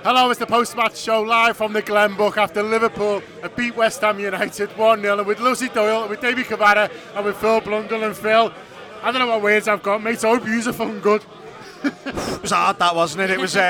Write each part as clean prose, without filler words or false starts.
Hello, it's the post-match show live from the Glenbook after Liverpool have beat West Ham United 1-0, and with Lucy Doyle, with Davy Cavara and with Phil Blundell. And Phil, I don't know what words I've got, mate, I hope you're fucking good. It was hard, that, wasn't it? It was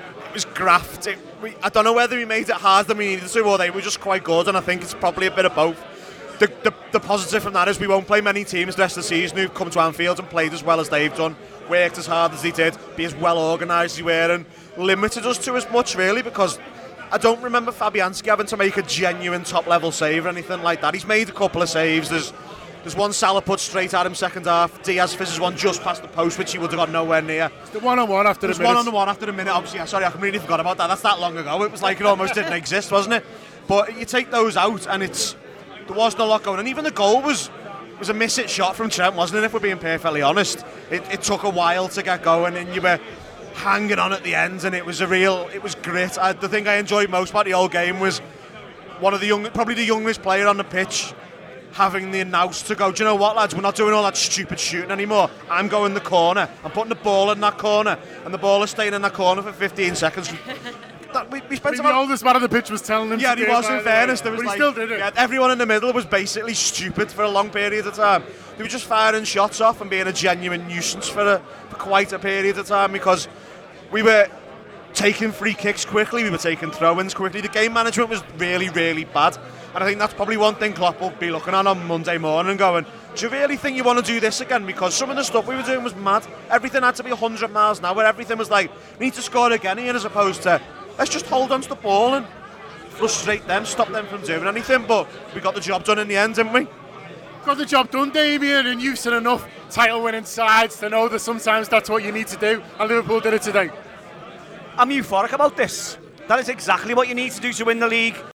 graft. I don't know whether we made it harder than we needed to, or they were just quite good, and I think it's probably a bit of both. The positive from that is we won't play many teams the rest of the season who've come to Anfield and played as well as they've done, worked as hard as they did, be as well organised as they were, and limited us to as much, really, because I don't remember Fabianski having to make a genuine top-level save or anything like that. He's made a couple of saves. There's one Salah put straight at him second half. Diaz fizzes one just past the post, which he would have got nowhere near. It's the one-on-one after a minute. One-on-one after a minute, obviously. Sorry, I completely forgot about that. That's that long ago. It was like it almost didn't exist, wasn't it? But you take those out, and there wasn't a lot going on. And even the goal was a miss-hit shot from Trent, wasn't it, if we're being perfectly honest? It took a while to get going, and you were hanging on at the end, and it was grit. The thing I enjoyed most about the whole game was probably the youngest player on the pitch, having the nous to go, do you know what, lads, we're not doing all that stupid shooting anymore. I'm going the corner. I'm putting the ball in that corner, and the ball is staying in that corner for 15 seconds. We spent the oldest man on the pitch was telling him. Yeah, to he was, in fairness. There was but he still did it. Yeah, everyone in the middle was basically stupid for a long period of time. They were just firing shots off and being a genuine nuisance for quite a period of time, because we were taking free kicks quickly, we were taking throw-ins quickly. The game management was really, really bad. And I think that's probably one thing Klopp will be looking at on Monday morning and going, do you really think you want to do this again? Because some of the stuff we were doing was mad. Everything had to be 100 miles an hour. Everything was like, we need to score again here, as opposed to, let's just hold on to the ball and frustrate them, stop them from doing anything. But we got the job done in the end, didn't we? Got the job done, Damien, and you've seen enough title-winning sides to know that sometimes that's what you need to do, and Liverpool did it today. I'm euphoric about this. That is exactly what you need to do to win the league.